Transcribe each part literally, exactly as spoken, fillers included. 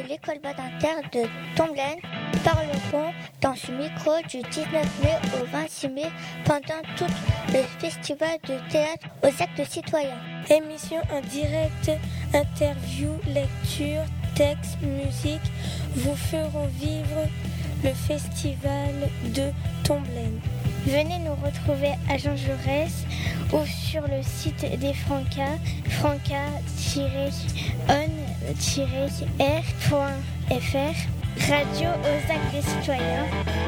de l'école Badinter de Tomblaine parleront dans ce micro du dix-neuf mai au vingt-six mai pendant tout le festival de théâtre aux actes citoyens. Émission en direct, interview, lecture, texte, musique vous feront vivre le festival de Tomblaine. Venez nous retrouver à Jean Jaurès ou sur le site des Francas, franca tiret on tiret r point f r, radio aux actes des citoyens.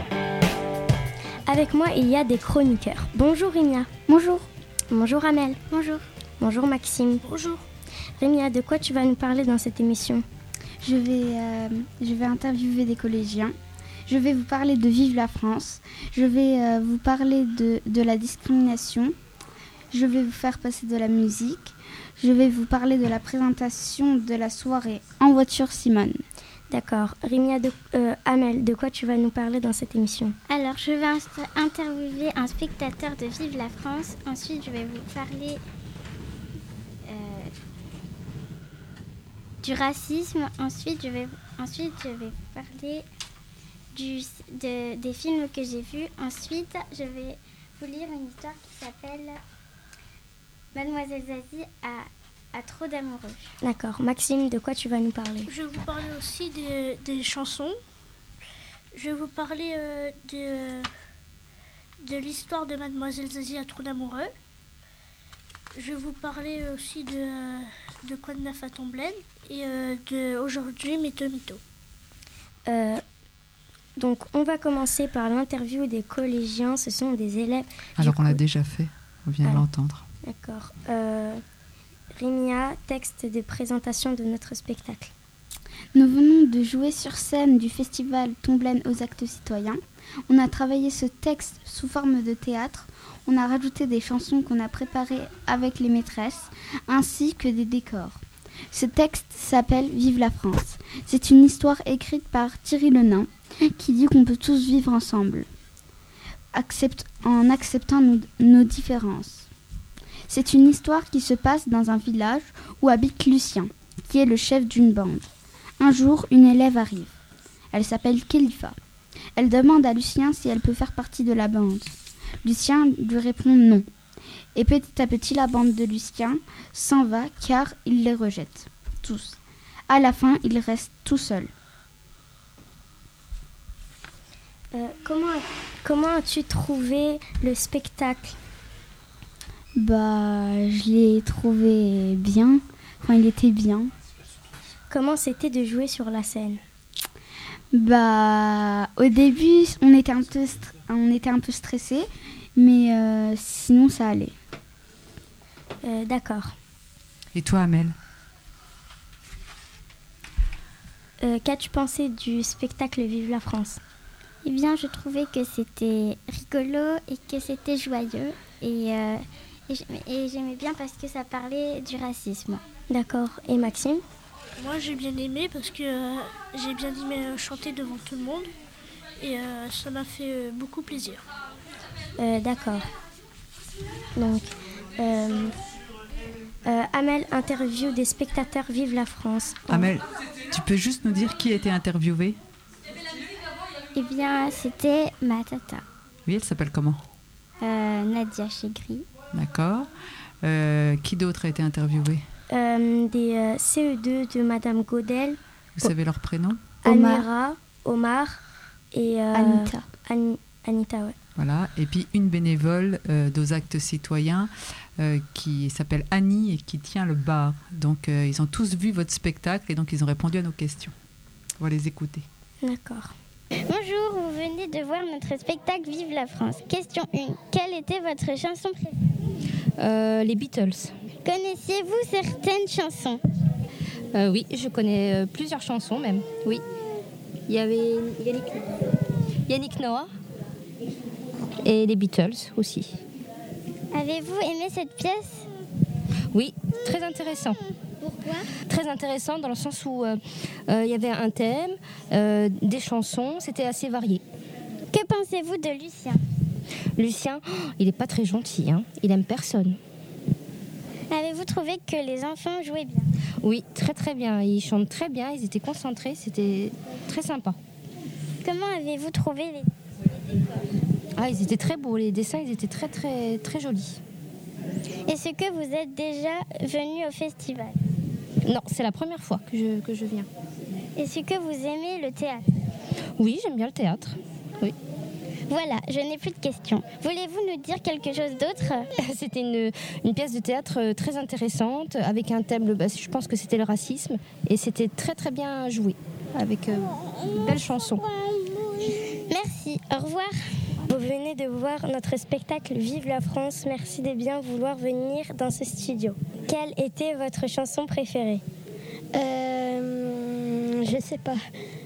Avec moi, il y a des chroniqueurs. Bonjour Rimia. Bonjour. Bonjour Amel. Bonjour. Bonjour Maxime. Bonjour. Rimia, de quoi tu vas nous parler dans cette émission ? Je vais, euh, je vais interviewer des collégiens. Je vais vous parler de Vive la France. Je vais euh, vous parler de, de la discrimination. Je vais vous faire passer de la musique. Je vais vous parler de la présentation de la soirée En voiture Simone. D'accord. Rimia, de, euh, Amel, de quoi tu vas nous parler dans cette émission ? Alors, je vais inst- interviewer un spectateur de Vive la France. Ensuite, je vais vous parler euh, du racisme. Ensuite, je vais, ensuite, je vais vous parler du, de, des films que j'ai vus. Ensuite, je vais vous lire une histoire qui s'appelle Mademoiselle Zazie a, a trop d'amoureux. D'accord. Maxime, de quoi tu vas nous parler ? Je vais vous parler aussi des, des chansons. Je vais vous parler euh, de, de l'histoire de Mademoiselle Zazie a trop d'amoureux. Je vais vous parler aussi de, de Quoi de neuf à Tomblaine et euh, de Aujourd'hui Mytho Mytho. Euh, donc, on va commencer par l'interview des collégiens. Ce sont des élèves. Alors du qu'on l'a coup- déjà fait, on vient Ah. de l'entendre. D'accord. Euh, Rimia, texte de présentation de notre spectacle. Nous venons de jouer sur scène du festival Tomblaine aux actes citoyens. On a travaillé ce texte sous forme de théâtre. On a rajouté des chansons qu'on a préparées avec les maîtresses, ainsi que des décors. Ce texte s'appelle Vive la France. C'est une histoire écrite par Thierry Lenain qui dit qu'on peut tous vivre ensemble, accepte, en acceptant nos, nos différences. C'est une histoire qui se passe dans un village où habite Lucien, qui est le chef d'une bande. Un jour, une élève arrive. Elle s'appelle Khalifa. Elle demande à Lucien si elle peut faire partie de la bande. Lucien lui répond non. Et petit à petit, la bande de Lucien s'en va car il les rejette, tous. À la fin, il reste tout seul. Euh, comment, comment as-tu trouvé le spectacle ? Bah, je l'ai trouvé bien. Enfin, il était bien. Comment c'était de jouer sur la scène ? Bah, au début, on était un peu, str- on était un peu stressés, mais euh, sinon, ça allait. Euh, D'accord. Et toi, Amel ? Euh, qu'as-tu pensé du spectacle Vive la France ? Eh bien, je trouvais que c'était rigolo et que c'était joyeux. Et, euh, et, j'aimais, et j'aimais bien parce que ça parlait du racisme. D'accord. Et Maxime ? Moi, j'ai bien aimé parce que euh, j'ai bien aimé euh, chanter devant tout le monde et euh, ça m'a fait euh, beaucoup plaisir. Euh, D'accord. Donc, euh, euh, Amel, interview des spectateurs Vive la France. Amel, tu peux juste nous dire qui a été interviewé ? Eh bien, c'était ma tata, Oui, elle s'appelle comment ? euh, Nadia Chegri. D'accord. Euh, qui d'autre a été interviewé ? Euh, des euh, C E deux de Madame Godel, Vous savez leur prénom ? Omar. Amira, Omar et euh, Anita. Ani- Anita, ouais. Voilà. Et puis une bénévole euh, d'aux actes citoyens euh, qui s'appelle Annie et qui tient le bar. Donc euh, ils ont tous vu votre spectacle et donc ils ont répondu à nos questions. On va les écouter. D'accord. Bonjour, vous venez de voir notre spectacle Vive la France. Question un. Quelle était votre chanson préférée ? Euh, les Beatles. Connaissiez-vous certaines chansons ? Euh, oui, je connais euh, plusieurs chansons même. Oui. Il y avait Yannick, Yannick Noah et les Beatles aussi. Avez-vous aimé cette pièce ? Oui, très intéressant. Pourquoi ? Très intéressant dans le sens où euh, euh, il y avait un thème, euh, des chansons, c'était assez varié. Que pensez-vous de Lucien ? Lucien, oh, il n'est pas très gentil, hein. Il aime personne. Avez-vous trouvé que les enfants jouaient bien ? Oui, très très bien. Ils chantent très bien, ils étaient concentrés, c'était très sympa. Comment avez-vous trouvé les, les décors? Ah, ils étaient très beaux, les dessins, ils étaient très très très jolis. Est-ce que vous êtes déjà venu au festival? Non, c'est la première fois que je, que je viens. Est-ce que vous aimez le théâtre? Oui, j'aime bien le théâtre. Oui. Voilà, je n'ai plus de questions. Voulez-vous nous dire quelque chose d'autre? C'était une, une pièce de théâtre très intéressante, avec un thème, bah, je pense que c'était le racisme, et c'était très très bien joué, avec euh, une belle chanson. Merci, au revoir. Vous venez de voir notre spectacle Vive la France. Merci de bien vouloir venir dans ce studio. Quelle était votre chanson préférée? Euh, je sais pas.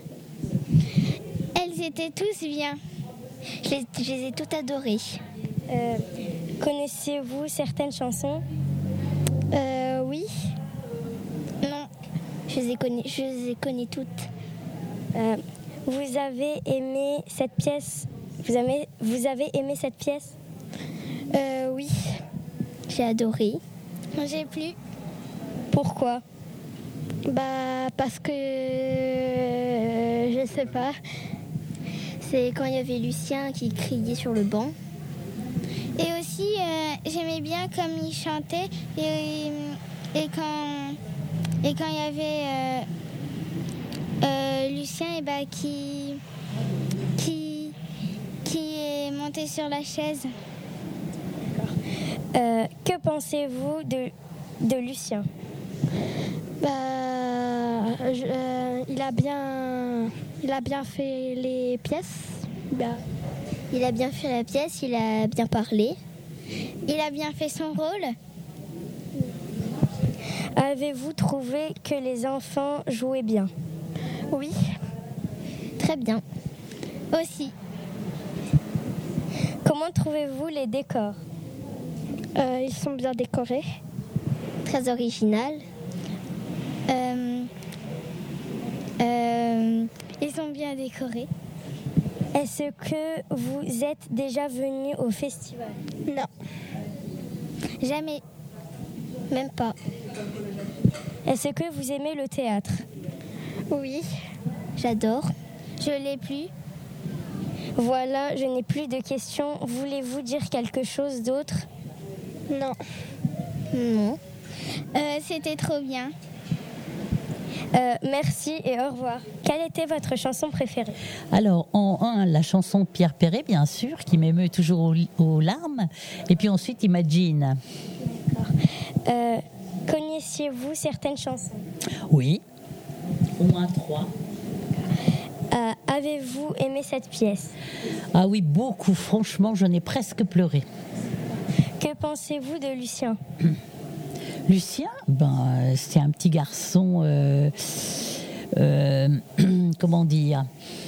Elles étaient tous bien. Je les, je les ai toutes adorées. Euh, connaissez-vous certaines chansons? Euh, oui. Non. Je les ai connues, je les ai connues toutes. Euh, vous avez aimé cette pièce? Vous avez, vous avez aimé cette pièce? Euh, oui. J'ai adoré. J'ai plu. Pourquoi? Bah, parce que... Euh, je sais pas. C'est quand il y avait Lucien qui criait sur le banc. Et aussi, euh, j'aimais bien comme il chantait. Et, et, quand, et quand il y avait euh, euh, Lucien et bah, qui, qui, qui est monté sur la chaise. Euh, que pensez-vous de, de Lucien? Bah, je, euh, il a bien, il a bien fait les pièces. Bah, il a bien fait la pièce, il a bien parlé. Il a bien fait son rôle. Avez-vous trouvé que les enfants jouaient bien? Oui, très bien. Aussi. Comment trouvez-vous les décors? Euh, ils sont bien décorés. Très original. Euh, euh, ils sont bien décorés. Est-ce que vous êtes déjà venu au festival? Non. Jamais. Même pas. Est-ce que vous aimez le théâtre? Oui, j'adore. Je l'ai plus. Voilà, je n'ai plus de questions. Voulez-vous dire quelque chose d'autre? Non. Non. Euh, c'était trop bien. Euh, merci et au revoir. Quelle était votre chanson préférée? Alors, en un, la chanson Pierre Perret, bien sûr, qui m'émeut toujours aux, aux larmes. Et puis ensuite, Imagine. D'accord. Euh, connaissiez-vous certaines chansons? Oui, au moins trois. Euh, avez-vous aimé cette pièce? Ah oui, beaucoup. Franchement, j'en ai presque pleuré. Que pensez-vous de Lucien? Lucien, ben, c'est un petit garçon, euh, euh, comment dire,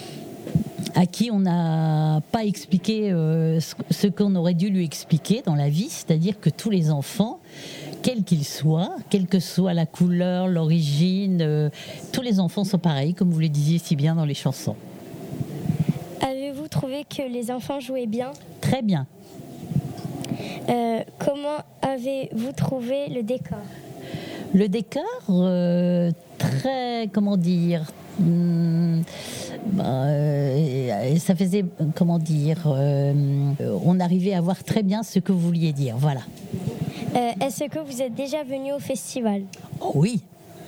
à qui on n'a pas expliqué euh, ce, ce qu'on aurait dû lui expliquer dans la vie, c'est-à-dire que tous les enfants, quels qu'ils soient, quelle que soit la couleur, l'origine, euh, tous les enfants sont pareils, comme vous le disiez si bien dans les chansons. Avez-vous trouvé que les enfants jouaient bien? Très bien. Euh, comment avez-vous trouvé le décor? Le décor, euh, très, comment dire, hum, bah, euh, ça faisait, comment dire, euh, on arrivait à voir très bien ce que vous vouliez dire, voilà. Euh, est-ce que vous êtes déjà venu au festival? Oh oui.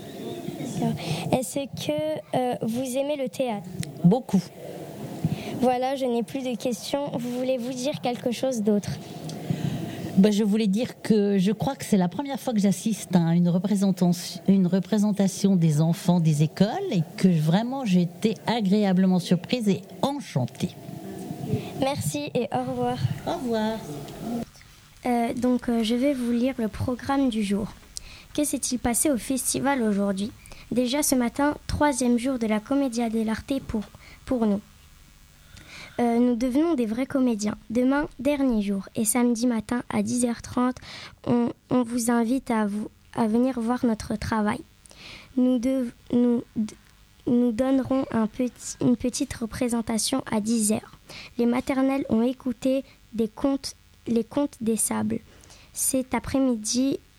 Est-ce que euh, vous aimez le théâtre? Beaucoup. Voilà, je n'ai plus de questions. Voulez-vous dire quelque chose d'autre? Ben, je voulais dire que je crois que c'est la première fois que j'assiste à une représentation, une représentation des enfants des écoles et que vraiment j'ai été agréablement surprise et enchantée. Merci et au revoir. Au revoir. Euh, donc, euh, je vais vous lire le programme du jour. Que s'est-il passé au festival aujourd'hui? Déjà ce matin, troisième jour de la Commedia dell'arte pour, pour nous. Euh, nous devenons des vrais comédiens. Demain, dernier jour. Et samedi matin, à dix heures trente, on, on vous invite à, vous, à venir voir notre travail. Nous, de, nous, nous donnerons un petit, une petite représentation à dix heures. Les maternelles ont écouté des contes, les contes des sables. Cet après-midi,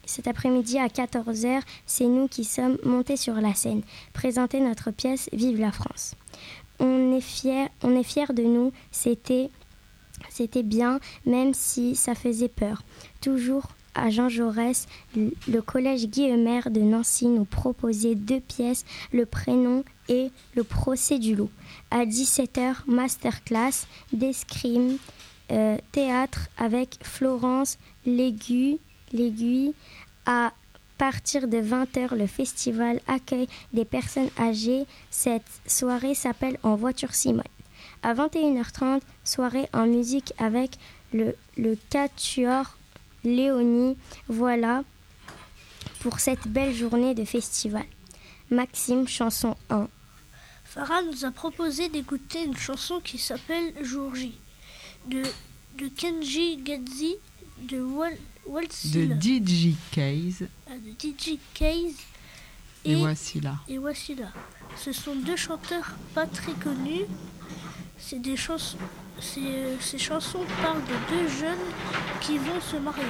cet après-midi à quatorze heures, c'est nous qui sommes montés sur la scène, présenter notre pièce Vive la France. On est fiers, on est fiers de nous, c'était, c'était bien, même si ça faisait peur. Toujours à Jean Jaurès, le collège Guillemer de Nancy nous proposait deux pièces, Le Prénom et Le Procès du loup. À dix-sept heures, masterclass, d'escrime, euh, théâtre avec Florence Léguy. L'aiguille. À partir de vingt heures, le festival accueille des personnes âgées. Cette soirée s'appelle En voiture Simone. À vingt et une heures trente, soirée en musique avec le, le quatuor Léonie. Voilà pour cette belle journée de festival. Maxime, chanson un. Farah nous a proposé d'écouter une chanson qui s'appelle Jour J de, de Kenji Gadzi de Wal, Walsila. De D J Case. Ah, de D J Case. Et, et Wassila. Et Wassila. Ce sont deux chanteurs pas très connus. C'est des chansons. C'est, euh, ces chansons parlent de deux jeunes qui vont se marier.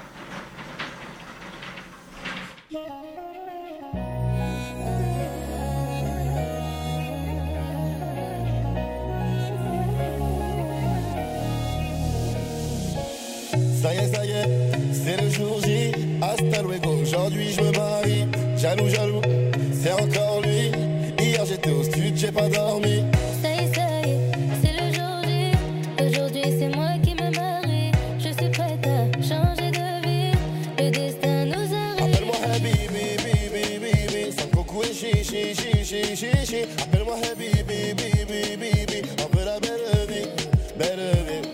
Ça y est, ça y est, c'est le jour J. Hasta luego, aujourd'hui je me marie. Jaloux, jaloux, c'est encore lui. Hier j'étais au stud, j'ai pas dormi. Ça y est, ça y est, c'est le jour J. Aujourd'hui c'est moi qui me marie. Je suis prête à changer de vie. Le destin nous arrive. Appelle-moi Habibi, bibi, bibi. Sans coco et chichi, chichi, chichi. Appelle-moi Habibi, bibi, bibi. On veut la belle vie, belle vie.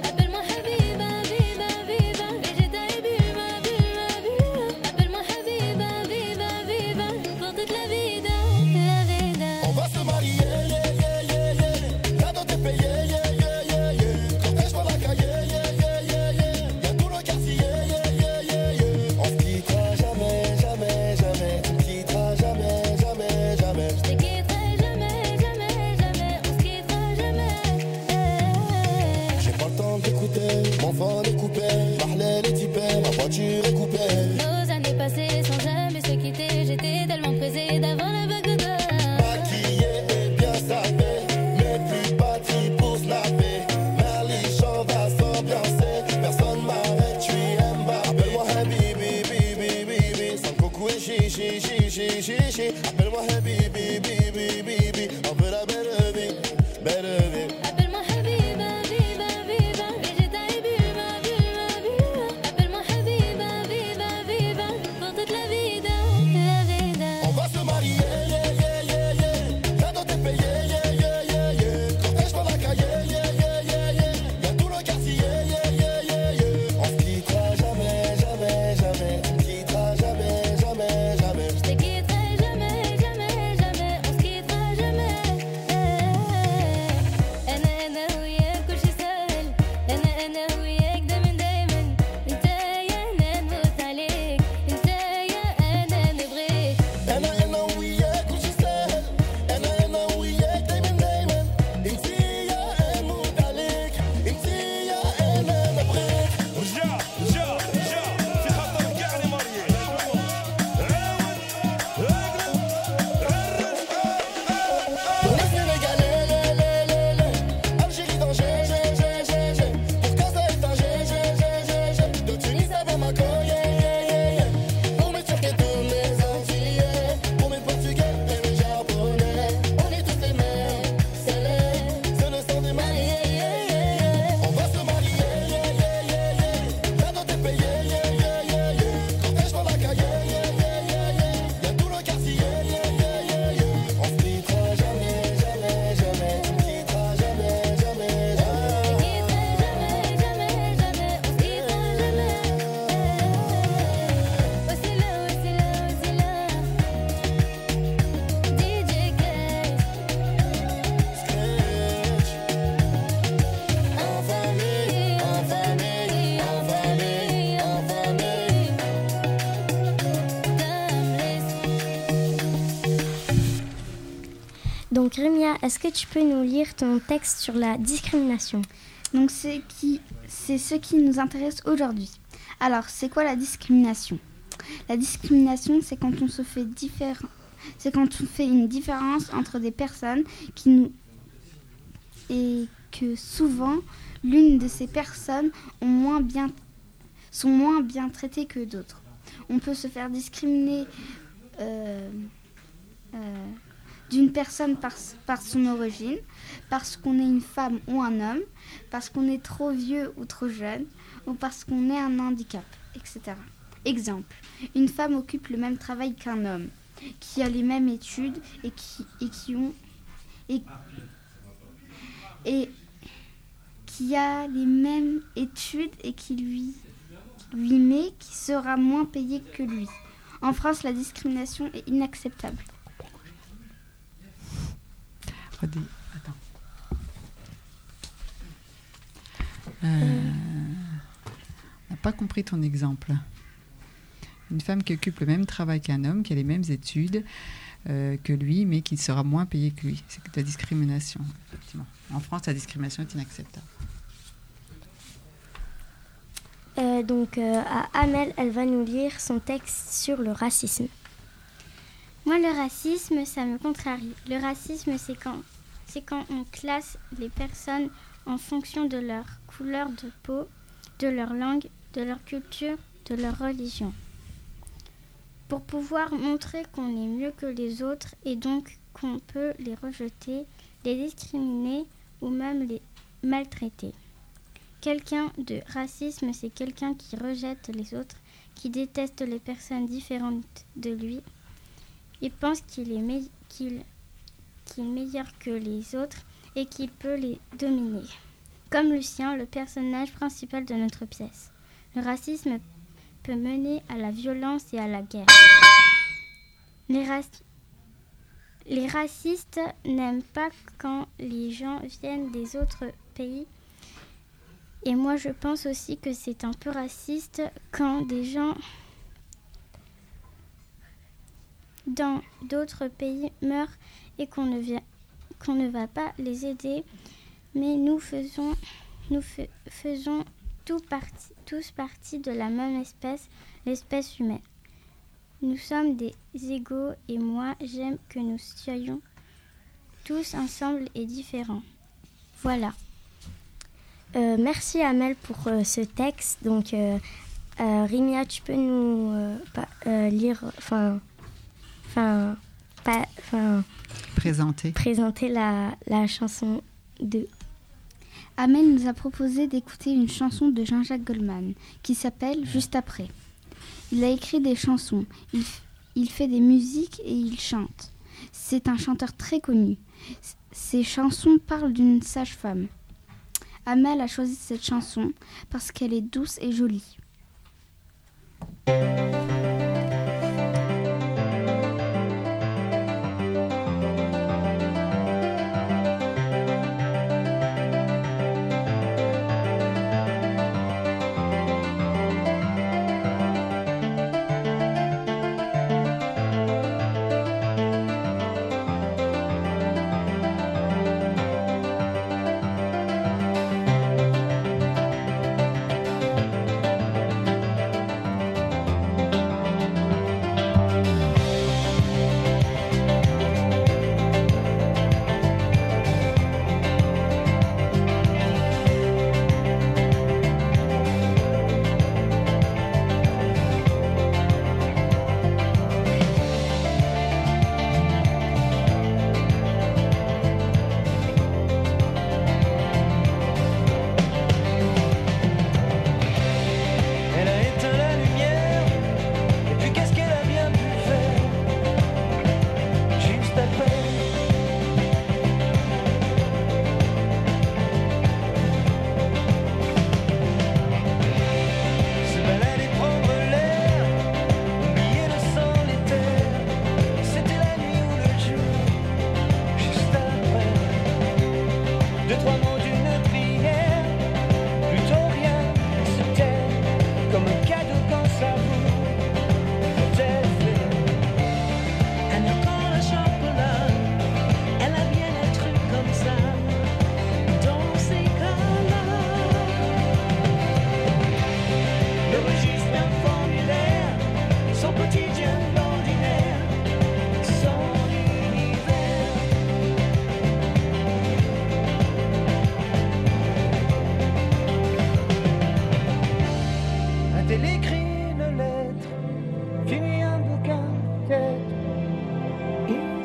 Nos années passées sans jamais se quitter. J'étais tellement pressée d'avant la vague d'or. Maquillée et bien sapée, mais plus bâtie pour snapper. Merli chant va s'ambiancer. Personne m'arrête, je suis Mba. Appelle-moi Habibi, bibi, bibi. Sans coco et chichi, chichi, chichi. Appelle-moi Habibi, bibi, bibi. On veut la belle vie, belle vie. Appelle-moi Habiba, Biba, Biba. Végéta et Biba, Biba, Biba. Appelle-moi Habiba, Biba, Biba. Pour toute la vida, la vida. On va se marier, yeah, yeah, yeah, yeah. Cadeau t'es payé, yeah, yeah, yeah, yeah. Cortège dans la cahier, yeah, yeah, yeah, yeah. Y'a tout le quartier, yeah, yeah, yeah, yeah. On se quittera jamais, jamais, jamais. On se quittera jamais, jamais, jamais. Je te quitterai jamais, jamais, jamais. On se quittera jamais. أنا أنا وياك كل شي سهل. أنا أنا وياك دايما دايما. أنت يا أنا نموت عليك. أنت يا أنا نبغيك. أنا أنا وياك كل شي سهل. أنا أنا وياك دايما دايما. انت يا أموت عليك. انت يا أنا نبغيك. رجع رجع رجع في خطر يعني مريم Pour les Sénégalais, lé, lé, lé, lé. Algérie danger, G, G, G, G. Pour Casa est un G, G, G, G, G. De Tunis à Bamako, yeah, yeah, yeah, yeah. Pour mes Turcs et tous mes Antillais. Pour mes Portugais et mes Japonais. On est tous les mêmes, c'est les, c'est le sang des Maliens, yeah, yeah, yeah. On va se marier, yeah, yeah, yeah, yeah. Cadeau t'es payé, yeah, yeah, yeah, yeah. Cortège dans la cahier, yeah, yeah, yeah, yeah. Y'a tout le quartier, yeah, yeah, yeah, yeah, yeah. On se quittera jamais, jamais, jamais. On se quittera jamais, jamais, jamais. Je te quitterai jamais, jamais, jamais. On se quittera jamais. Wassila, Wassila, Wassila. D J Case. En famille, en famille, en famille, en famille. Donc Rémia, est-ce que tu peux nous lire ton texte sur la discrimination? Donc c'est qui, c'est ce qui nous intéresse aujourd'hui. Alors, c'est quoi la discrimination? La discrimination, c'est quand on se fait différent, c'est quand on fait une différence entre des personnes qui nous et que souvent l'une de ces personnes ont moins bien, sont moins bien traitées que d'autres. On peut se faire discriminer euh, euh, d'une personne par, par son origine, parce qu'on est une femme ou un homme, parce qu'on est trop vieux ou trop jeune, ou parce qu'on est un handicap, et cetera. Exemple, une femme occupe le même travail qu'un homme, qui a les mêmes études et qui, et qui ont et, et qui a les mêmes études et qui lui, lui met qui sera moins payé que lui. En France, la discrimination est inacceptable. Attends. Euh, on n'a pas compris ton exemple. Une femme qui occupe le même travail qu'un homme, qui a les mêmes études euh, que lui, mais qui sera moins payé que lui. C'est de la discrimination, effectivement. En France, la discrimination est inacceptable. Euh, donc, euh, à Amel, elle va nous lire son texte sur le racisme. Moi, le racisme, ça me contrarie. Le racisme, c'est quand, c'est quand on classe les personnes en fonction de leur couleur de peau, de leur langue, de leur culture, de leur religion. Pour pouvoir montrer qu'on est mieux que les autres et donc qu'on peut les rejeter, les discriminer ou même les maltraiter. Quelqu'un de racisme, c'est quelqu'un qui rejette les autres, qui déteste les personnes différentes de lui. Il pense qu'il est, me- qu'il, qu'il est meilleur que les autres et qu'il peut les dominer. Comme Lucien, le personnage principal de notre pièce. Le racisme peut mener à la violence et à la guerre. Les, raci- les racistes n'aiment pas quand les gens viennent des autres pays. Et moi, je pense aussi que c'est un peu raciste quand des gens dans d'autres pays meurent et qu'on ne, vient, qu'on ne va pas les aider. Mais nous faisons, nous f- faisons tout partie, tous partie de la même espèce, l'espèce humaine. Nous sommes des égaux et moi, j'aime que nous soyons tous ensemble et différents. Voilà. Euh, merci Amel pour euh, ce texte. Donc, euh, euh, Rimia, tu peux nous euh, pa- euh, lire, enfin, enfin, pa- enfin, Présenter. présenter la, la chanson de. Amel nous a proposé d'écouter une chanson de Jean-Jacques Goldman qui s'appelle Juste après. Il a écrit des chansons, il, f- il fait des musiques et il chante. C'est un chanteur très connu. S- Ses chansons parlent d'une sage-femme. Amel a choisi cette chanson parce qu'elle est douce et jolie.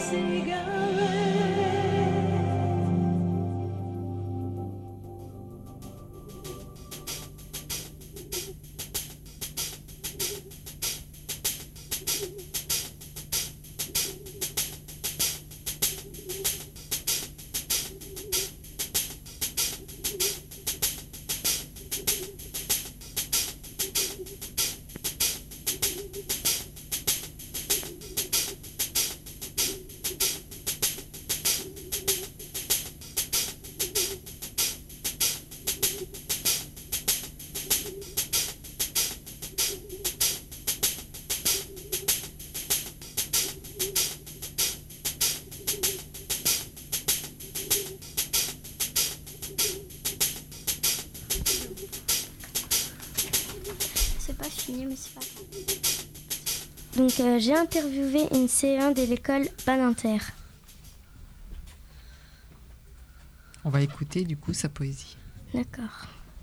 C'est pas fini, mais c'est pas grave. Donc euh, j'ai interviewé une C E un de l'école Baninter. On va écouter du coup sa poésie. D'accord.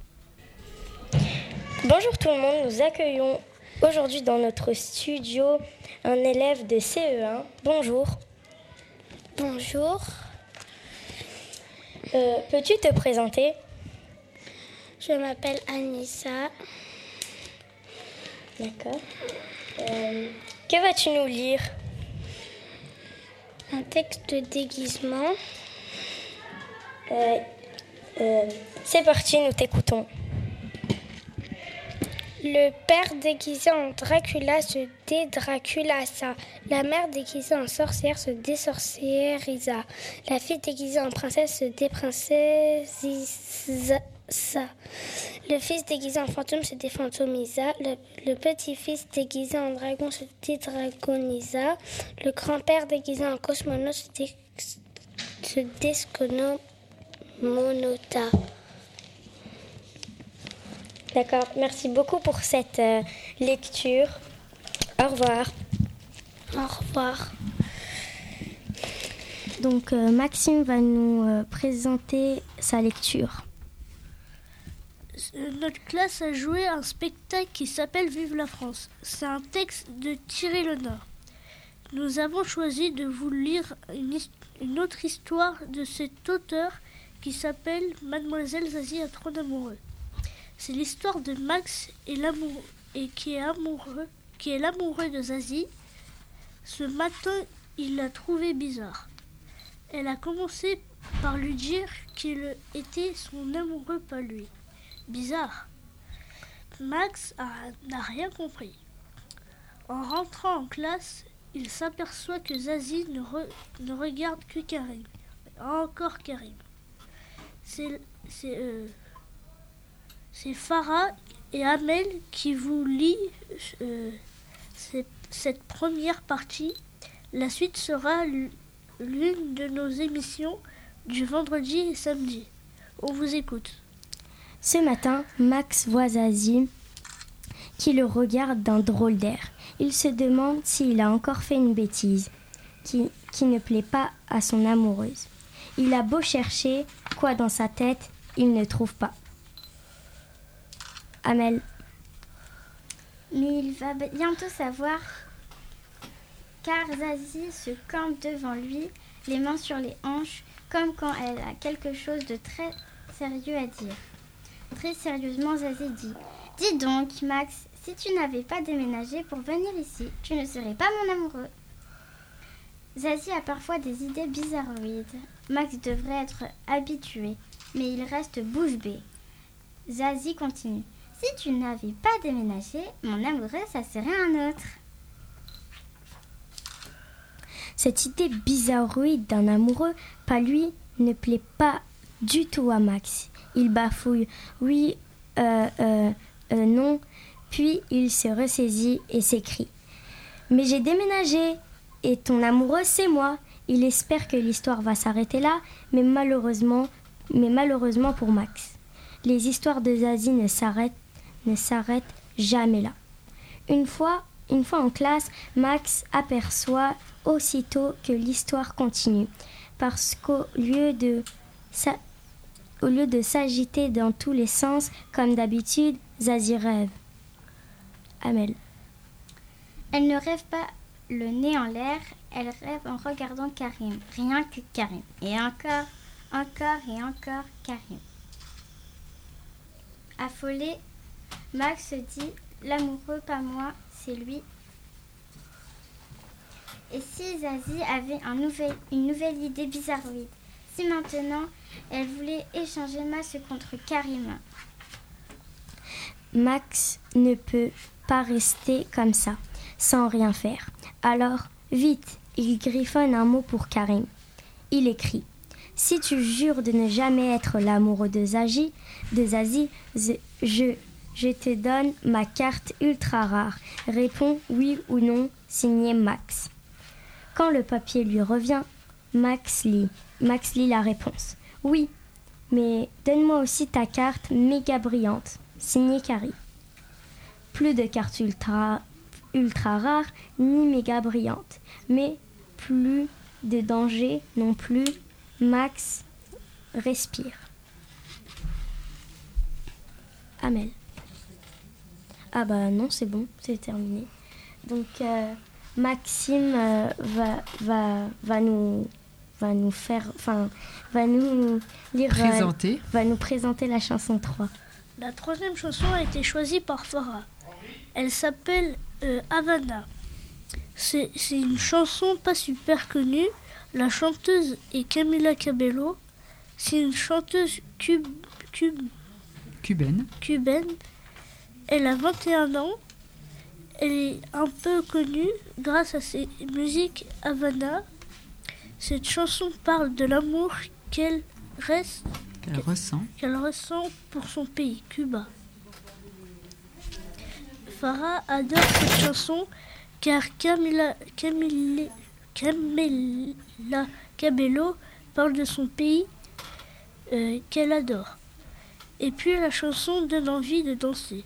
Bonjour tout le monde, nous accueillons aujourd'hui dans notre studio un élève de C E un. Bonjour. Bonjour, Euh, peux-tu te présenter? je m'appelle Anissa. D'accord. Euh, que vas-tu nous lire? Un texte de déguisement. Euh, euh, C'est parti, nous t'écoutons. Le père déguisé en Dracula se dédraculasa. La mère déguisée en sorcière se désorciérisa. La fille déguisée en princesse se déprincessisa. Le fils déguisé en fantôme se défantomisa. Le, le petit-fils déguisé en dragon se dédragonisa. Le grand-père déguisé en cosmonaute se, dé, se desconomonota. D'accord, merci beaucoup pour cette euh, lecture. Au revoir. Au revoir. Donc euh, Maxime va nous euh, présenter sa lecture. Euh, Notre classe a joué un spectacle qui s'appelle Vive la France. C'est un texte de Thierry Lenard. Nous avons choisi de vous lire une, his- une autre histoire de cet auteur qui s'appelle Mademoiselle Zazie a trop d'amoureux. C'est l'histoire de Max et, l'amour, et qui est amoureux, qui est l'amoureux de Zazie. Ce matin, il l'a trouvé bizarre. Elle a commencé par lui dire qu'il était son amoureux, pas lui. Bizarre. Max a- n'a rien compris. En rentrant en classe, il s'aperçoit que Zazie ne, re- ne regarde que Karim. Encore Karim. C'est, c'est, euh, c'est Farah et Amel qui vous lit euh, cette, cette première partie. La suite sera l- l'une de nos émissions du vendredi et samedi. On vous écoute. Ce matin, Max voit Zazie qui le regarde d'un drôle d'air. Il se demande s'il a encore fait une bêtise qui, qui ne plaît pas à son amoureuse. Il a beau chercher quoi dans sa tête, il ne trouve pas. Amel. Mais il va bientôt savoir, car Zazie se campe devant lui, les mains sur les hanches, comme quand elle a quelque chose de très sérieux à dire. Très sérieusement, Zazie dit « Dis donc, Max, si tu n'avais pas déménagé pour venir ici, tu ne serais pas mon amoureux. » Zazie a parfois des idées bizarroïdes. Max devrait être habitué, mais il reste bouche bée. Zazie continue. « Si tu n'avais pas déménagé, mon amoureux, ça serait un autre. » Cette idée bizarroïde d'un amoureux, pas lui, ne plaît pas du tout à Max. Il bafouille « oui, euh, euh, euh, non », puis il se ressaisit et s'écrie « Mais j'ai déménagé et ton amoureux, c'est moi !» Il espère que l'histoire va s'arrêter là, mais malheureusement, mais malheureusement pour Max, les histoires de Zazie ne s'arrêtent, ne s'arrêtent jamais là. Une fois, une fois en classe, Max aperçoit aussitôt que l'histoire continue, parce qu'au lieu de sa- Au lieu de s'agiter dans tous les sens, comme d'habitude, Zazie rêve. Amel. Elle ne rêve pas le nez en l'air, elle rêve en regardant Karim. Rien que Karim. Et encore, encore et encore Karim. Affolé, Max se dit « L'amoureux, pas moi, c'est lui ». Et si Zazie avait un nouvel, une nouvelle idée bizarroïde? Si maintenant, elle voulait échanger Max contre Karim? Max ne peut pas rester comme ça, sans rien faire. Alors, vite, il griffonne un mot pour Karim. Il écrit « Si tu jures de ne jamais être l'amoureux de Zazie, de Zazie, je, je te donne ma carte ultra rare. Réponds oui ou non, signé Max. » Quand le papier lui revient, Max lit. Max lit la réponse. « Oui, mais donne-moi aussi ta carte méga brillante. » Signé Carrie. Plus de cartes ultra, ultra rares ni méga brillantes, mais plus de danger non plus. Max respire. Amel. Ah bah non, c'est bon, c'est terminé. Donc euh, Maxime euh, va, va, va nous va nous faire, enfin va nous lire, Présenter. euh, va nous présenter la chanson trois. La troisième chanson a été choisie par Farah. Elle s'appelle euh, Havana. C'est, c'est une chanson pas super connue. La chanteuse est Camila Cabello. C'est une chanteuse cub, cub, Cubaine. cubaine. Elle a vingt et un ans. Elle est un peu connue grâce à ses musiques Havana. Cette chanson parle de l'amour qu'elle reste Qu'elle ressent. qu'elle ressent pour son pays, Cuba. Farah adore cette chanson car Camila, Camila, Camila Cabello parle de son pays euh, qu'elle adore. Et puis la chanson donne envie de danser.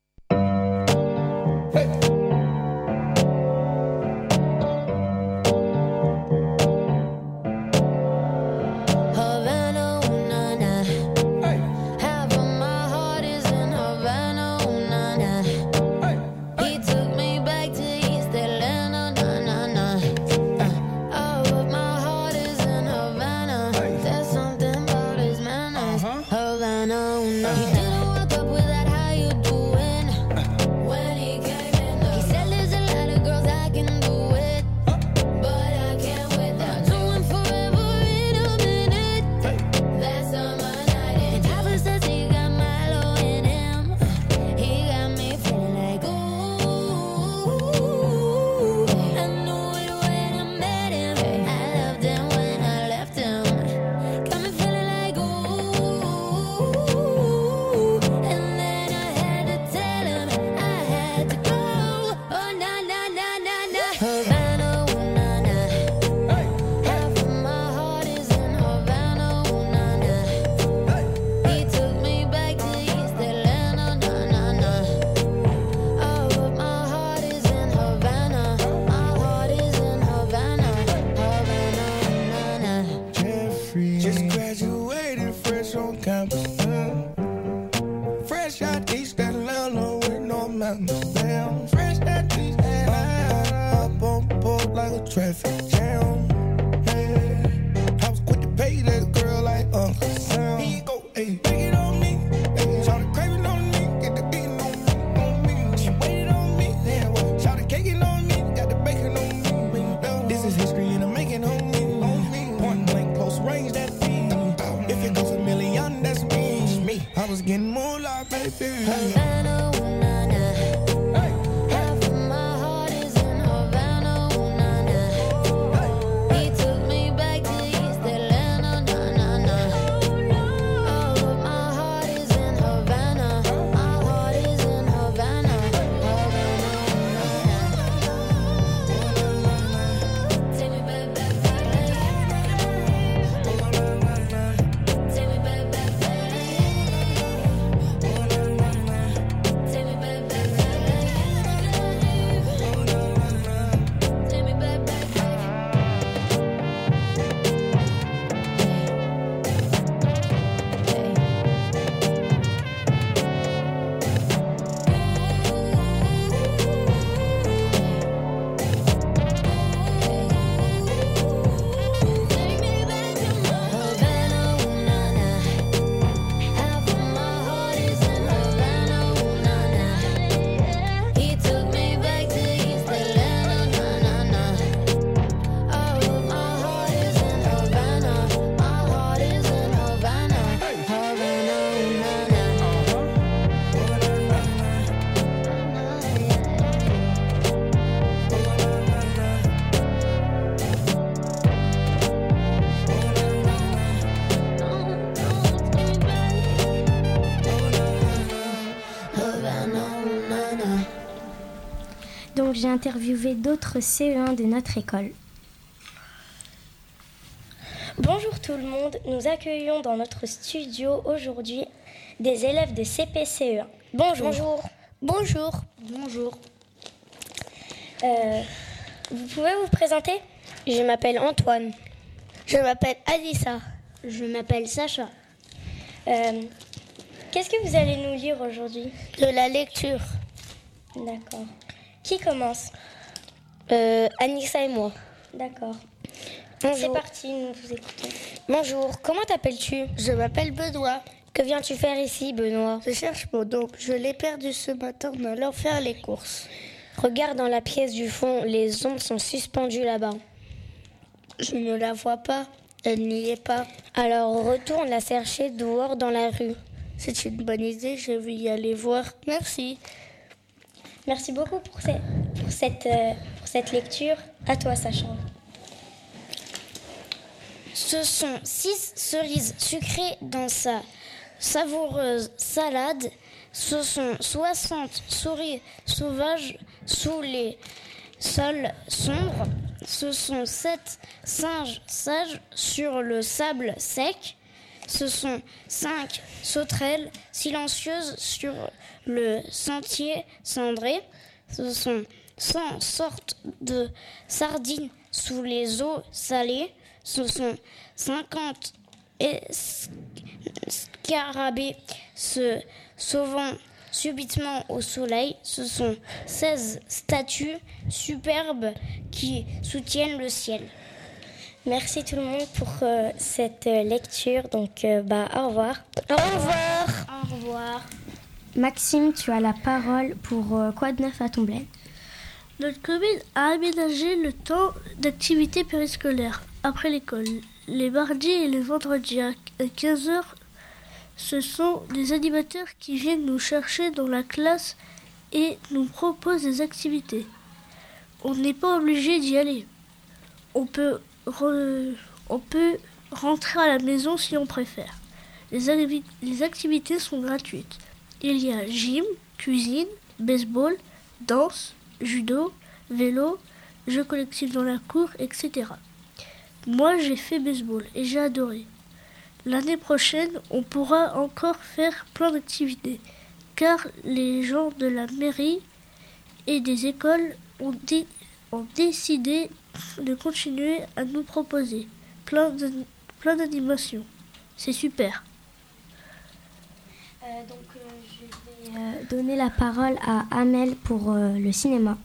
Havana, ooh, na, na. Half of my heart is in Havana, ooh, na, na. He took me back to East Atlanta, na, na, na. Uh, all of my heart is in Havana. There's something about his manners. Havana, ooh, na, na. He didn't walk up with that how you doing when he came in. He said there's a lot of girls I can do it, but I can't with that. Doing forever in a minute. That summer night, and Papa says he got Milo in him. He got me feeling like ooh. I knew it when I met him. I loved him when I left him. Got me feeling like ooh. And then I had to tell him I had to go. Oh na na na na na. Havana, ooh, na na. Half of my heart is in Havana, ooh, na na. He took me back to East Atlanta, na na na. All of my heart is in Havana. My heart is in Havana, Havana, na na. Jeffrey just graduated fresh on campus. mm. Fresh out East Atlanta with no mountains. Damn, fresh out East Atlanta. Up on board like a traffic jam. Yeah. I was quick to pay that girl like Uncle Sam. Here you go, ayy, take it on me. Ayy, shout the craving on me, get the beating on me, on me. She waited on me, yeah. Well, shout the caking on me, got the bacon on me. This is history and I'm making on me, on me. Point blank, close range, that beat. If it goes a million, that's me. me. I was getting more like baby. Havana, ooh, na na. Half of my heart is in Havana, ooh, na na. He took me back to East Atlanta, na na na. All of my heart is in Havana. My heart is in Havana, Havana, take me back, back, back. Take me back, back, back. j'ai interviewé d'autres C E un de notre école. Bonjour tout le monde, nous accueillons dans notre studio aujourd'hui des élèves de C P C E un. Bonjour. Bonjour. Bonjour. Bonjour. Euh, vous pouvez vous présenter ? Je m'appelle Antoine. Je m'appelle Alissa. Je m'appelle Sacha. Euh, Qu'est-ce que vous allez nous lire aujourd'hui ? De la lecture. D'accord. Qui commence ? Euh, Anissa et moi. D'accord. Bonjour. C'est parti, nous vous écoutons. Bonjour, comment t'appelles-tu ? Je m'appelle Benoît. Que viens-tu faire ici, Benoît ? Je cherche mon oncle. Je l'ai perdu ce matin en allant faire les courses. Regarde dans la pièce du fond, les ombres sont suspendues là-bas. Je ne la vois pas. Elle n'y est pas. Alors retourne la chercher dehors dans la rue. C'est une bonne idée, je vais y aller voir. Merci. Merci beaucoup pour, ce- pour, cette, euh, pour cette lecture. À toi, Sacha. Ce sont six cerises sucrées dans sa savoureuse salade. Ce sont soixante souris sauvages sous les sols sombres. Ce sont sept singes sages sur le sable sec. Ce sont cinq sauterelles silencieuses sur le sentier cendré. Ce sont cent sortes de sardines sous les eaux salées. Ce sont cinquante es- scarabées se sauvant subitement au soleil. Ce sont seize statues superbes qui soutiennent le ciel. Merci tout le monde pour euh, cette euh, lecture. Donc, euh, bah, au revoir. Au revoir. Au revoir. Maxime, tu as la parole pour euh, Quoi de neuf à Tomblaine ? Notre commune a aménagé le temps d'activité périscolaire après l'école. Les mardis et les vendredis à quinze heures, ce sont des animateurs qui viennent nous chercher dans la classe et nous proposent des activités. On n'est pas obligé d'y aller. On peut, re- on peut rentrer à la maison si on préfère. Les, avi- les activités sont gratuites. Il y a gym, cuisine, baseball, danse, judo, vélo, jeux collectifs dans la cour, et cetera. Moi, j'ai fait baseball et j'ai adoré. L'année prochaine, on pourra encore faire plein d'activités, car les gens de la mairie et des écoles ont, dé- ont décidé de continuer à nous proposer plein de- plein d'animations. C'est super. Euh, donc, euh, je vais euh, donner la parole à Amel pour euh, le cinéma.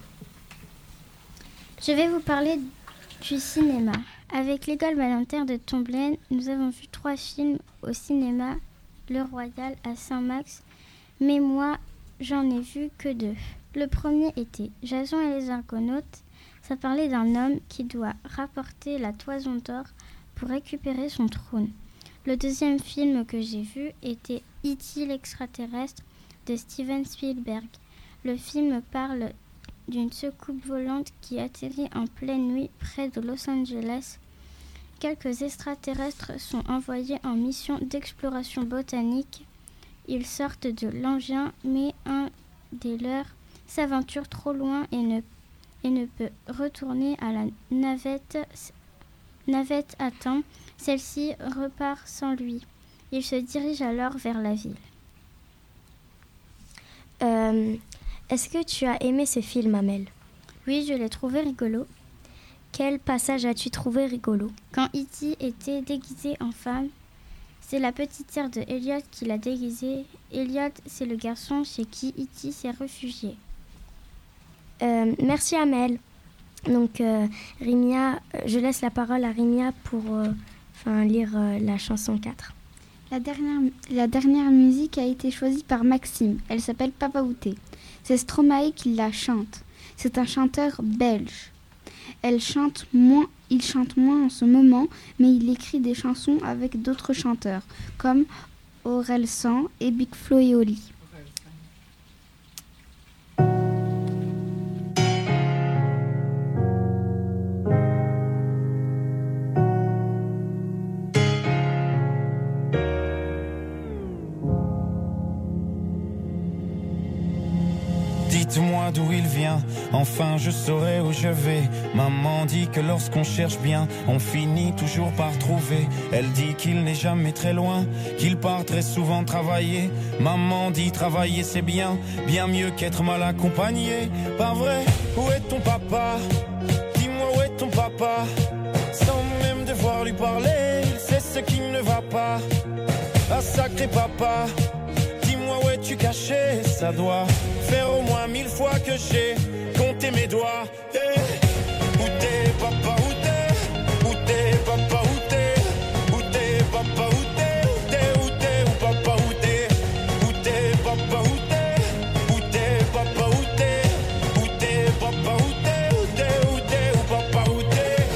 Je vais vous parler du cinéma. Avec l'école Valentin de Tomblaine, nous avons vu trois films au cinéma, Le Royal à Saint-Max, mais moi, j'en ai vu que deux. Le premier était Jason et les Argonautes. Ça parlait d'un homme qui doit rapporter la toison d'or pour récupérer son trône. Le deuxième film que j'ai vu était E T l'extraterrestre de Steven Spielberg. Le film parle d'une soucoupe volante qui atterrit en pleine nuit près de Los Angeles. Quelques extraterrestres sont envoyés en mission d'exploration botanique. Ils sortent de l'engin, mais un des leurs s'aventure trop loin et ne, et ne peut retourner à la navette, navette à temps. Celle-ci repart sans lui. Il se dirige alors vers la ville. Euh, est-ce que tu as aimé ce film, Amel ? Oui, je l'ai trouvé rigolo. Quel passage as-tu trouvé rigolo ? Quand E T était déguisé en femme, c'est la petite sœur de Elliot qui l'a déguisé. Elliot, c'est le garçon chez qui E T s'est réfugié. Euh, merci, Amel. Donc, euh, Rimia, je laisse la parole à Rimia pour euh, enfin, lire euh, la chanson quatre. La dernière, la dernière musique a été choisie par Maxime. Elle s'appelle Papa Outé. C'est Stromae qui la chante. C'est un chanteur belge. Elle chante moins, il chante moins en ce moment, mais il écrit des chansons avec d'autres chanteurs, comme Aurel San et Big Flo et Oli. dites-moi d'où il vient. Enfin je saurai où je vais. Maman dit que lorsqu'on cherche bien, on finit toujours par trouver. Elle dit qu'il n'est jamais très loin, qu'il part très souvent travailler. Maman dit travailler c'est bien, bien mieux qu'être mal accompagné. Pas vrai? Où est ton papa? Dis-moi où est ton papa? Sans même devoir lui parler, il sait ce qui ne va pas. Ah sacré papa, dis-moi où es-tu caché? Ça doit faire au moins mille fois que j'ai compté mes doigts. Hey. Où t'es papa, où t'es? Où t'es papa, où t'es? Où t'es papa, où t'es? Où t'es, où t'es, où papa, où t'es? Où t'es papa, où t'es? Où t'es papa, où t'es? Où t'es papa, où t'es? Où t'es, où t'es, où papa, où t'es?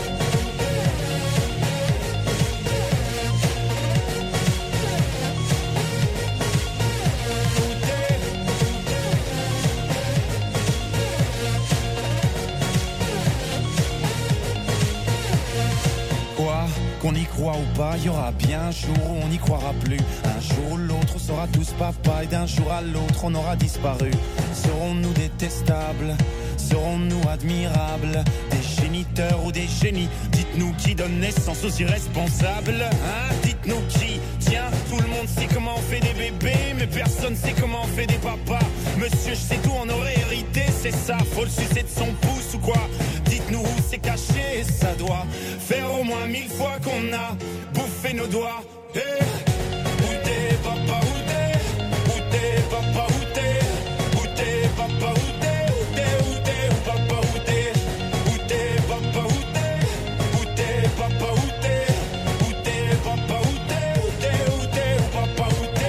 Qu'on y croit ou pas, il y aura bien un jour où on n'y croira plus. Un jour ou l'autre, on sera tous papa, et d'un jour à l'autre, on aura disparu. Serons-nous détestables? Serons-nous admirables? Des géniteurs ou des génies? Dites-nous qui donne naissance aux irresponsables, hein? Dites-nous qui? Tiens, tout le monde sait comment on fait des bébés, mais personne sait comment on fait des papas. Monsieur, je sais tout, on aurait hérité, c'est ça. Faut le sucer de son pouce ou quoi? Dites-nous où c'est caché, ça doit faire au moins mille fois qu'on a bouffé nos doigts. Hey. Où t'es papa, où t'es? Où t'es papa, où t'es? Où t'es papa, où t'es? Où t'es, où t'es, où papa, où t'es? Où t'es papa, où t'es? Où t'es papa, où t'es? Où t'es papa, où t'es? Où t'es, où t'es, où papa, où t'es?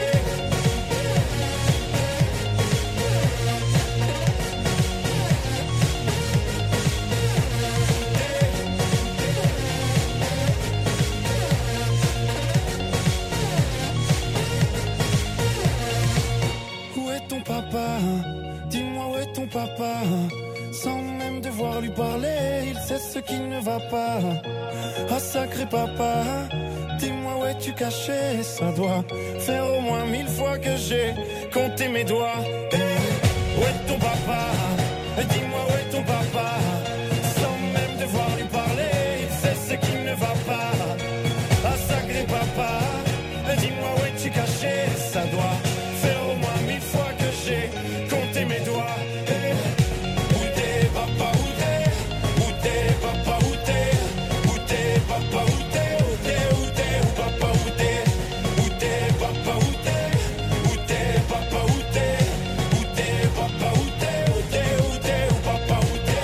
Papa, dis-moi où est ton papa? Sans même devoir lui parler, il sait ce qui ne va pas. Ah sacré papa, dis-moi où es-tu caché? Ça doit faire au moins mille fois que j'ai compté mes doigts. Hey, où est ton papa? Dis-moi où est ton papa? Sans même devoir lui parler, il sait ce qui ne va pas. Ah sacré papa, dis-moi où es-tu caché? Ça doit faire au moins mille fois que j'ai compté mes doigts. Hey. Où t'es papa, où t'es? Où t'es papa, où t'es? Où t'es papa, où t'es? Où t'es, où t'es, où papa, où t'es? Où t'es papa, où t'es? Où t'es papa, où t'es? Où t'es papa, où t'es? Où t'es, où t'es, où papa, où t'es?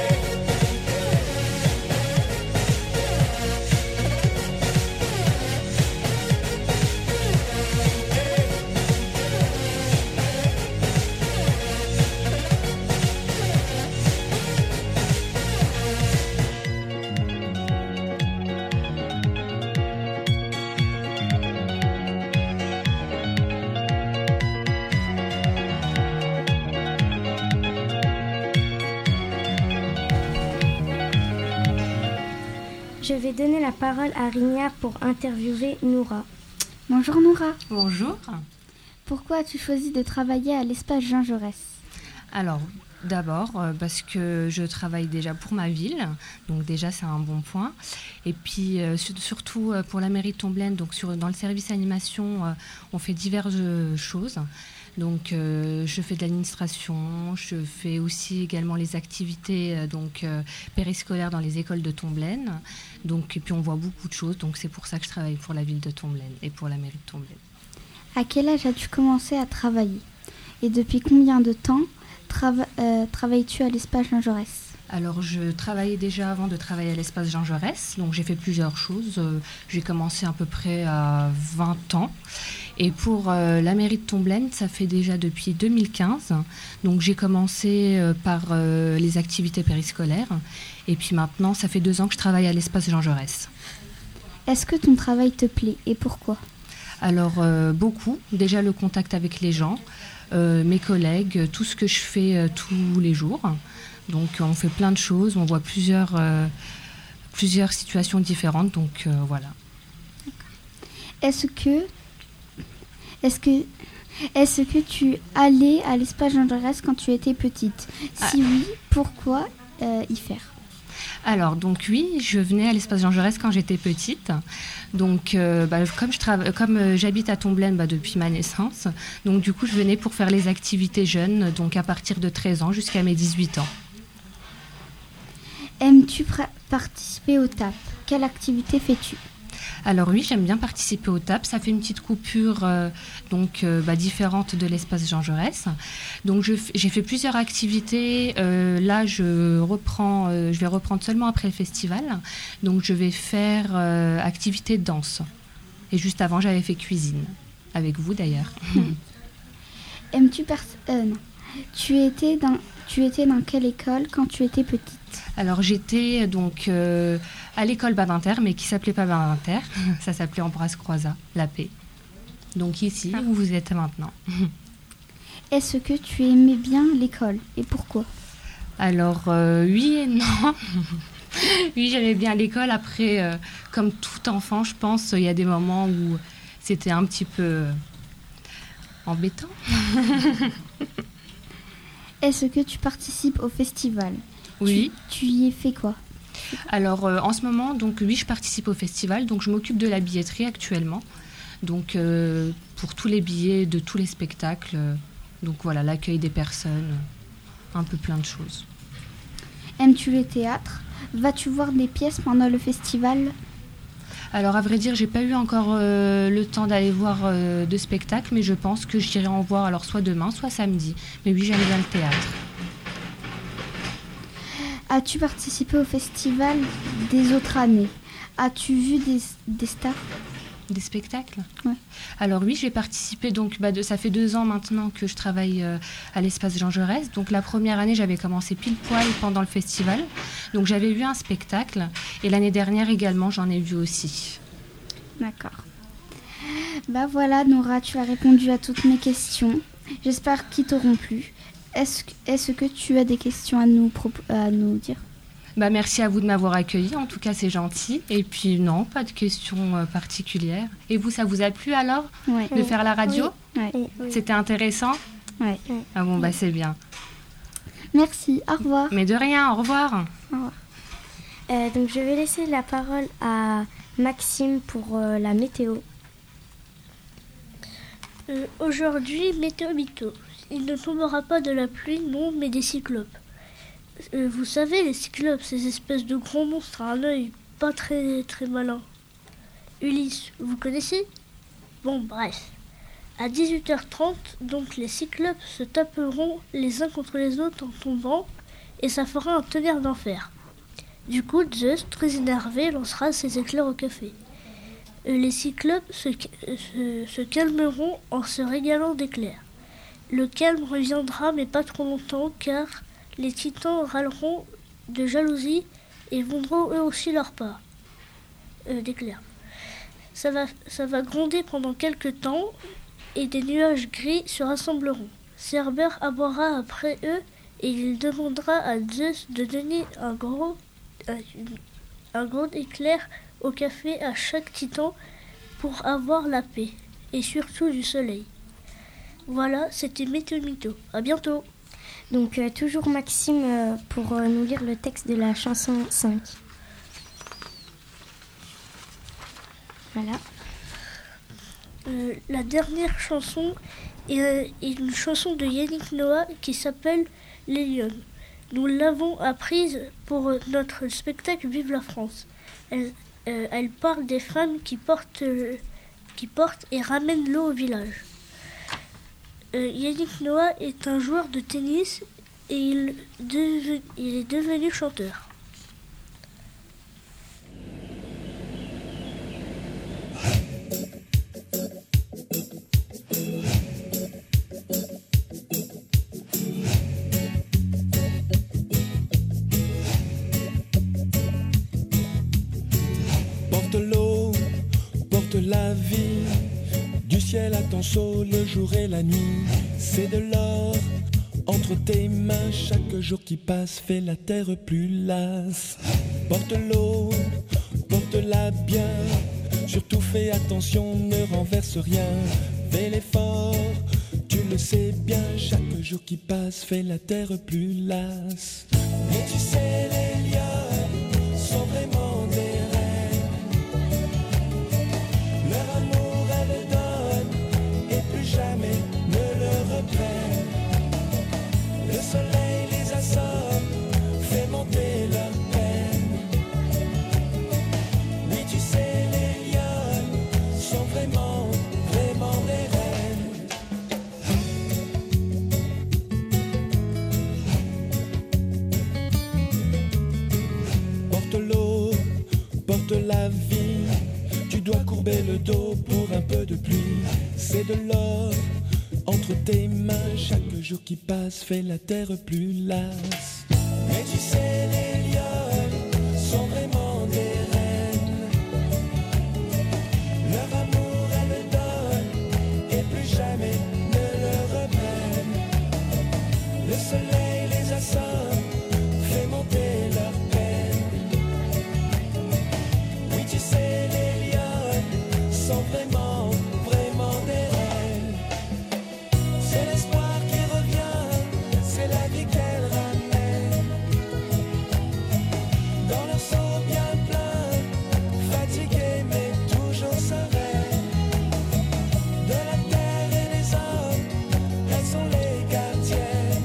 Je vais donner la parole à Rinia pour interviewer Noura. Bonjour Noura. Bonjour. Pourquoi as-tu choisi de travailler à l'espace Jean Jaurès? Alors, d'abord, euh, parce que je travaille déjà pour ma ville, donc déjà c'est un bon point. Et puis euh, sur- surtout euh, pour la mairie de Tomblaine, donc sur, dans le service animation, euh, on fait diverses euh, choses. Donc euh, je fais de l'administration, je fais aussi également les activités euh, donc euh, périscolaires dans les écoles de Tomblaine. Donc et puis on voit beaucoup de choses, donc c'est pour ça que je travaille pour la ville de Tomblaine et pour la mairie de Tomblaine. À quel âge as-tu commencé à travailler? Et depuis combien de temps trava- euh, travailles-tu à l'espace Jean Jaurès? Alors, je travaillais déjà avant de travailler à l'espace Jean Jaurès, donc j'ai fait plusieurs choses. Euh, j'ai commencé à peu près à vingt ans. Et pour euh, la mairie de Tomblaine, ça fait déjà depuis deux mille quinze. Donc, j'ai commencé euh, par euh, les activités périscolaires. Et puis maintenant, ça fait deux ans que je travaille à l'espace Jean Jaurès. Est-ce que ton travail te plaît et pourquoi? Alors, euh, beaucoup. Déjà, le contact avec les gens, euh, mes collègues, tout ce que je fais euh, tous les jours. Donc on fait plein de choses, on voit plusieurs, euh, plusieurs situations différentes, donc euh, voilà. Est-ce que, est-ce que Est-ce que tu allais à l'espace Jean Jaurès quand tu étais petite? Si oui, pourquoi euh, y faire? Alors, donc oui, je venais à l'espace Jean Jaurès quand j'étais petite. Donc, euh, bah, comme, je trava- comme euh, j'habite à Tomblaine bah, depuis ma naissance, donc du coup, je venais pour faire les activités jeunes, donc à partir de treize ans jusqu'à mes dix-huit ans. Aimes-tu pra- participer au T A P? Quelle activité fais-tu? Alors oui, j'aime bien participer au T A P. Ça fait une petite coupure euh, donc euh, bah, différente de l'espace Jean Jaurès. Donc je f- j'ai fait plusieurs activités. Euh, là, je reprends, euh, je vais reprendre seulement après le festival. Donc je vais faire euh, activité de danse. Et juste avant, j'avais fait cuisine avec vous d'ailleurs. Aimes-tu pers- euh, non. Tu étais dans tu étais dans quelle école quand tu étais petite? Alors j'étais donc euh, à l'école Badinter, mais qui s'appelait pas Badinter, ça s'appelait Ambroise Croizat, la paix. Donc ici où vous êtes maintenant. Est-ce que tu aimais bien l'école et pourquoi? Alors euh, oui et non. Oui, j'aimais bien l'école. Après, euh, comme tout enfant, je pense, il y a des moments où c'était un petit peu euh, embêtant. Est-ce que tu participes au festival? Oui. Tu, tu y es fait quoi? Alors euh, en ce moment, donc oui, je participe au festival, donc je m'occupe de la billetterie actuellement. Donc euh, pour tous les billets de tous les spectacles, euh, donc voilà, l'accueil des personnes, euh, un peu plein de choses. Aimes-tu le théâtre? Vas-tu voir des pièces pendant le festival? Alors à vrai dire, j'ai pas eu encore euh, le temps d'aller voir euh, de spectacles, mais je pense que j'irai en voir alors soit demain, soit samedi. Mais oui, j'aime bien le théâtre. As-tu participé au festival des autres années? As-tu vu des, des stars? Des spectacles? Ouais. Alors oui, j'ai participé, donc bah, de, ça fait deux ans maintenant que je travaille euh, à l'espace Jean Jaurès. Donc la première année, j'avais commencé pile poil pendant le festival. Donc j'avais vu un spectacle et l'année dernière également, j'en ai vu aussi. D'accord. Bah voilà, Nora, tu as répondu à toutes mes questions. J'espère qu'ils t'auront plu. Est-ce, est-ce que tu as des questions à nous, propo- à nous dire? Bah, merci à vous de m'avoir accueilli, en tout cas c'est gentil. Et puis non, pas de questions euh, particulières. Et vous, ça vous a plu alors ouais. de oui. faire la radio? Oui. Oui. C'était intéressant? Oui. Ah bon, bah c'est bien. Merci, au revoir. Mais de rien, au revoir. Au revoir. Euh, donc je vais laisser la parole à Maxime pour euh, la météo. Euh, aujourd'hui, météo mytho. Il ne tombera pas de la pluie, non, mais des cyclopes. Euh, vous savez, les cyclopes, ces espèces de gros monstres à un œil pas très, très malin. Ulysse, vous connaissez? Bon, bref. À dix-huit heures trente, donc les cyclopes se taperont les uns contre les autres en tombant, et ça fera un tonnerre d'enfer. Du coup, Zeus, très énervé, lancera ses éclairs au café. Euh, les cyclopes se, se, se calmeront en se régalant d'éclairs. Le calme reviendra, mais pas trop longtemps, car les titans râleront de jalousie et vendront eux aussi leur part euh, d'éclairs. Ça va, ça va gronder pendant quelques temps, et des nuages gris se rassembleront. Cerbère aboiera après eux, et il demandera à Zeus de donner un gros, un, un gros éclair au café à chaque titan pour avoir la paix, et surtout du soleil. Voilà, c'était Météo Mytho. À bientôt. Donc euh, toujours Maxime euh, pour euh, nous lire le texte de la chanson cinq. Voilà. Euh, la dernière chanson est, euh, est une chanson de Yannick Noah qui s'appelle Les Lionnes. Nous l'avons apprise pour euh, notre spectacle Vive la France. Elle, euh, elle parle des femmes qui portent, euh, qui portent et ramènent l'eau au village. Euh, Yannick Noah est un joueur de tennis et il, deve, il est devenu chanteur. Porte l'eau, porte la vie, du ciel à ton seau, le jour et la nuit. C'est de l'or entre tes mains, chaque jour qui passe fait la terre plus lasse. Porte l'eau, porte-la bien, surtout fais attention, ne renverse rien. Fais l'effort le sais bien, chaque jour qui passe fait la terre plus lasse. Mais tu sais, les lions sont vraiment des reines. Leur amour, elles donnent et plus jamais ne le reprennent. Le soleil les assomme, fait monter leur peine. Oui, tu sais, les lions sont vraiment, vraiment des reines. Porte la vie, tu dois courber le dos pour un peu de pluie. C'est de l'or entre tes mains, chaque jour qui passe fait la terre plus lasse. Mais tu sais, les lions sont vraiment des reines. Leur amour, elles donnent et plus jamais ne le reprennent. Le soleil les assomme, fait monter leur peine. Oui, tu sais, les lions sont vraiment, vraiment des reines. C'est l'espoir qui revient, c'est la vie qu'elles ramènent. Dans leur seau bien plein, fatiguées mais toujours sereines. De la terre et des hommes, elles sont les gardiennes.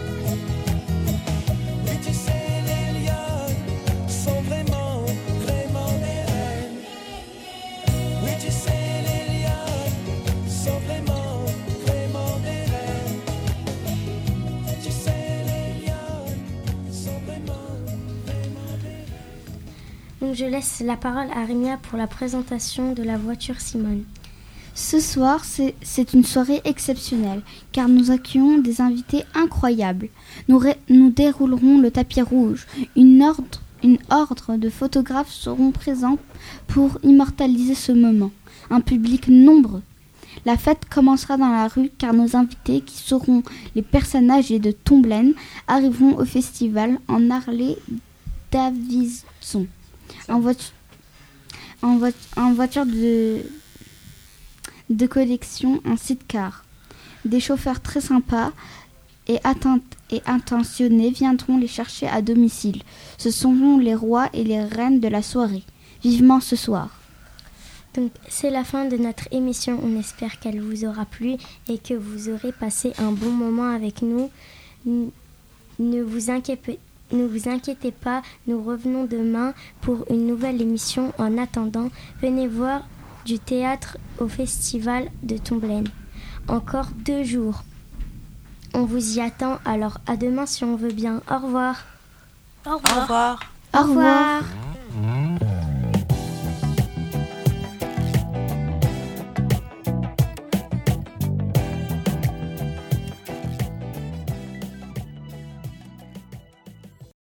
Oui, tu sais, les lions sont vraiment, vraiment des reines. Oui, tu sais, les lions sont vraiment, vraiment des reines. Tu sais, les lions sont vraiment, vraiment des reines. Donc je laisse la parole à Rimia pour la présentation de la voiture Simone. Ce soir, c'est, c'est une soirée exceptionnelle, car nous accueillons des invités incroyables. Nous, ré, nous déroulerons le tapis rouge. Une ordre, une horde de photographes seront présents pour immortaliser ce moment. Un public nombreux. La fête commencera dans la rue, car nos invités, qui seront les personnages de Tomblaine, arriveront au festival en Harley-Davidson. En, voiture, en, vo- en voiture de... de collection, un sidecar. Des chauffeurs très sympas et, atten- et intentionnés viendront les chercher à domicile. Ce seront les rois et les reines de la soirée. Vivement ce soir. Donc c'est la fin de notre émission. On espère qu'elle vous aura plu et que vous aurez passé un bon moment avec nous. N- Ne vous inquiétez, ne vous inquiétez pas, nous revenons demain pour une nouvelle émission. En attendant, venez voir du théâtre au festival de Tomblaine. Encore deux jours. On vous y attend, alors à demain si on veut bien. Au revoir. Au revoir. Au revoir. Au revoir.